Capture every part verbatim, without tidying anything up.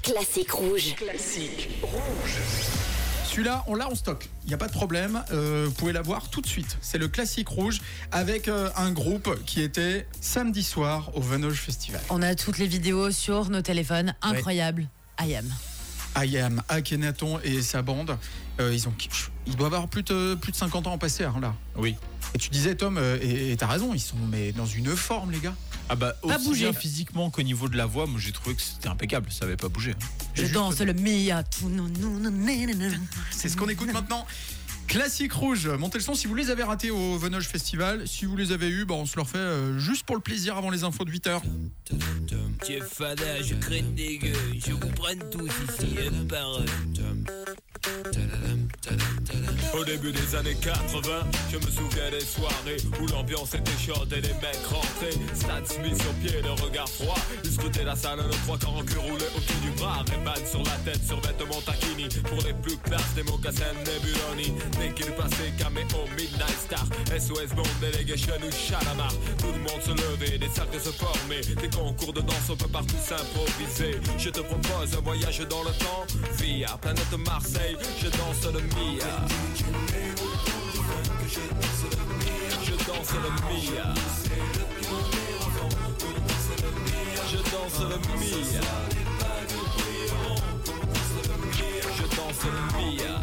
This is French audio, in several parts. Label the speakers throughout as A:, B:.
A: Classique rouge.
B: Classique rouge.
C: Celui-là, on l'a en stock. Il n'y a pas de problème. Euh, vous pouvez l'avoir tout de suite. C'est le Classique rouge avec euh, un groupe qui était samedi soir au Venoge Festival.
D: On a toutes les vidéos sur nos téléphones. Incroyable. Ouais. I am.
C: I am, Akhenaton et sa bande. Euh, ils, ont, ils doivent avoir plus de, plus de cinquante ans en passé, hein, là.
E: Oui.
C: Et tu disais, Tom, euh, et, et t'as raison, ils sont mais dans une forme, les gars.
E: Ah bah,
D: Pas
E: aussi
D: bougé.
E: bien physiquement qu'au niveau de la voix, moi j'ai trouvé que c'était impeccable, ça avait pas bougé.
D: Je danse le Mia.
C: C'est ce qu'on écoute maintenant. Classique rouge, montez le son si vous les avez ratés au Venoge Festival. Si vous les avez eus, bah on se le refait euh, juste pour le plaisir avant les infos de huit heures.
F: Tiens fada, je crête des gueux, je vous prenne tous ici, un par un. Au début des années quatre-vingts, je me souviens des soirées où l'ambiance était chaude et les mecs rentraient. Stan Smith sur pied, le regard froid. Ils scrutaient la salle, nos trois corps en cul roulés autour du bras. Ray-Ban sur la tête, sur vêtements taquini. Pour les plus classes, des mocassins Nebuloni. Dès qu'il passait, caméo, Midnight Star, S O S Bond, Delegation ou Chalamar. Tout le monde se levait, des cercles se formaient. Des concours de danse, on peut partout s'improviser. Je te propose un voyage dans le temps via planète Marseille, je danse le Mia. Je danse le Mia. Je danse le Mia. Je danse le Mia.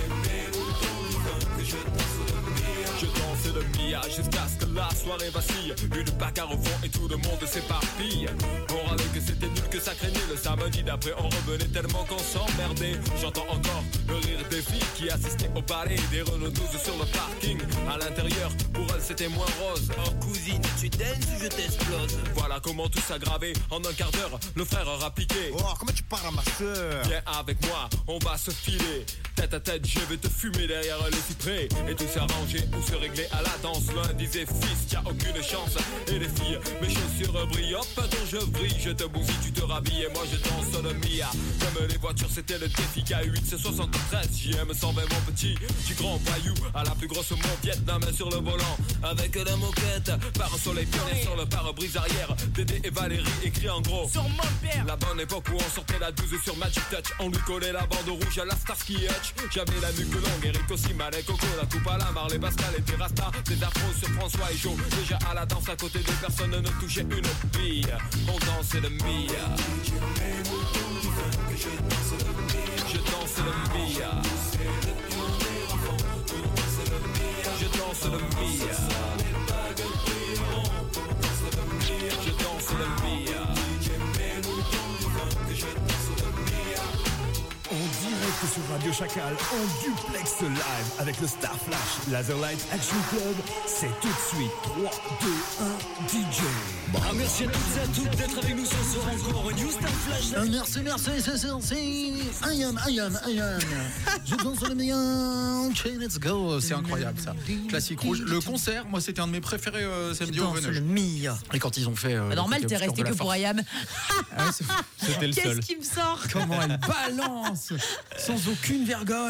F: Je danse le Mia jusqu'à ce que la soirée vacille. Une bagarre au fond et tout le monde s'éparpille. On râlait que c'était nul, que ça craignait. Le samedi d'après on revenait tellement qu'on s'emmerdait. J'entends encore le rire des filles qui assistaient au ballet. Des Renault douze sur le parking. À l'intérieur, pour elles c'était moins rose. Oh cousine, tu danses ou je t'explose? Voilà comment tout s'aggravait. En un quart d'heure, le frère aura piqué.
G: Oh, comment tu parles à ma soeur?
F: Viens avec moi, on va se filer. Tête à tête, je vais te fumer derrière les cyprès. Et tout s'arranger ou se régler à la danse. L'un disait fils, t'as aucune chance. Et les filles, mes chaussures brillent. Hop, attends, je brille, je te bousille, tu te rhabilles. Et moi je danse le Mia. Comme les voitures, c'était le défi K huit, c'est soixante-treize. J M cent vingt, mon petit. Du grand voyou à la plus grosse moquette. La main sur le volant, avec la moquette. Par un soleil pionnier sur le pare-brise arrière. Dédé et Valérie écrit en gros sur mon père. La bonne époque où on sortait la douze sur Magic Touch. On lui collait la bande rouge à la Starsky Hutch. J'avais la nuque longue, Eric aussi, Malek, Coco, la coupe à la Marley, Pascal et Terrasta. Des afros sur François et Joe. Déjà à la danse à côté de personne ne touchait une bille. On dansait le Mia. Je danse le Mia. Je danse le Mia. Je danse le Mia.
H: En direct sur Radio Chacal, en duplex live avec le Star Flash Laserlight Action Club. C'est tout de suite trois, deux, un, D J.
I: Ah, merci à toutes et à toutes d'être avec nous ce soir encore. New Star Flash.
J: Ah, merci, merci, c'est, c'est, c'est. I am, I am, I am. Je danse le meilleur. Ok, let's go.
C: C'est incroyable ça. Classique rouge. Le concert, moi c'était un de mes préférés euh, samedi au Venoge.
D: Le Mia.
C: Et quand ils ont fait. Euh,
D: bah, normal, t'es
C: resté
D: resté que pour I am.
E: Ah, c'était le seul.
D: Qu'est-ce qui me sort?
C: Comment elle balance sans aucune vergogne.